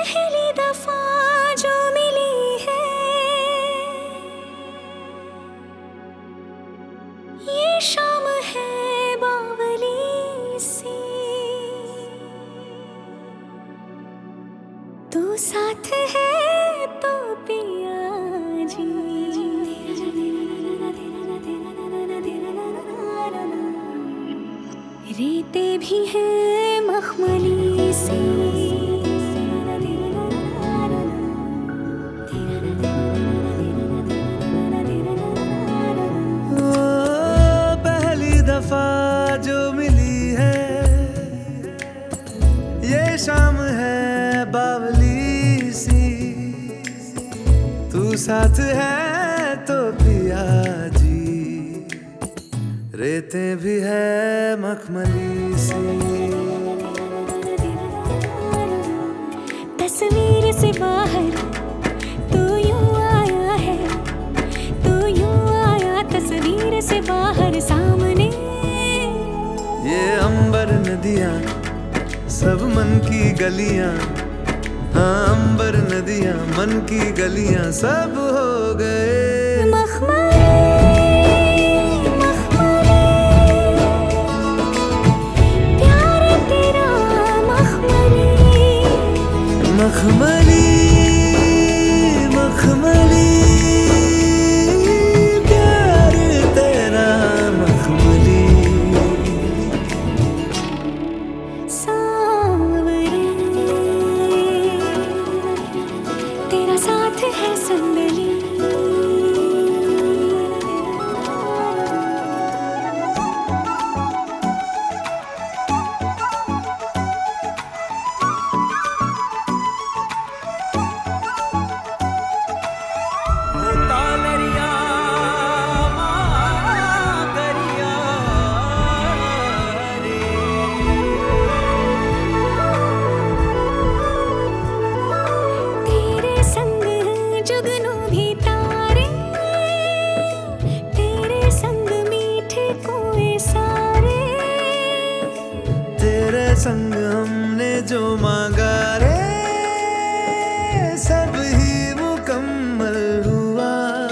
पहली दफा जो मिली है ये शाम है बावली सी, तू साथ है तो पिया जी। रेते भी हैं मखमली सी, पहली दफा जो मिली है ये शाम है बावली सी, तू साथ है तो पिया जी। रेतें भी है मखमली सी, तस्वीर से बाहर तू यूं आया है, तू यूं आया तस्वीर से बाहर सामने। ये अंबर नदियाँ सब मन की गलियाँ, हाँ अंबर नदियाँ मन की गलियाँ सब हो गए मखमली, मखमली प्यार तेरा मखमली। सांवरे तेरा साथ है संदली, संग हमने जो मांगा रे सब ही मुकम्मल हुआ।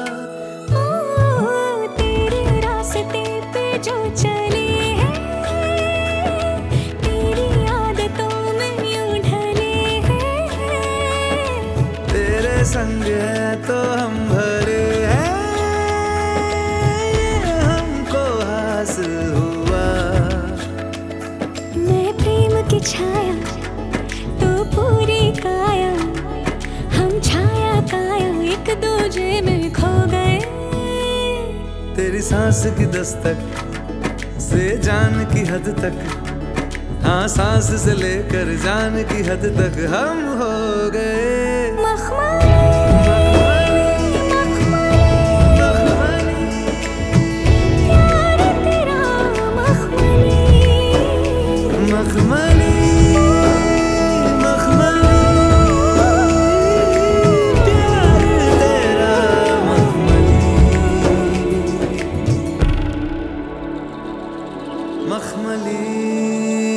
ओ तेरे रास्ते पे जो चले हैं, तेरी आदतों में यूं ढले हैं। तेरे संग है तो हम भरे हैं, ये हमको हासिल हुआ। की छाया तो पूरी काया, हम छाया काया एक दूजे में खो गए। तेरी सांस की दस्तक से जान की हद तक, हाँ सांस से लेकर जान की हद तक हम हो गए मखमली।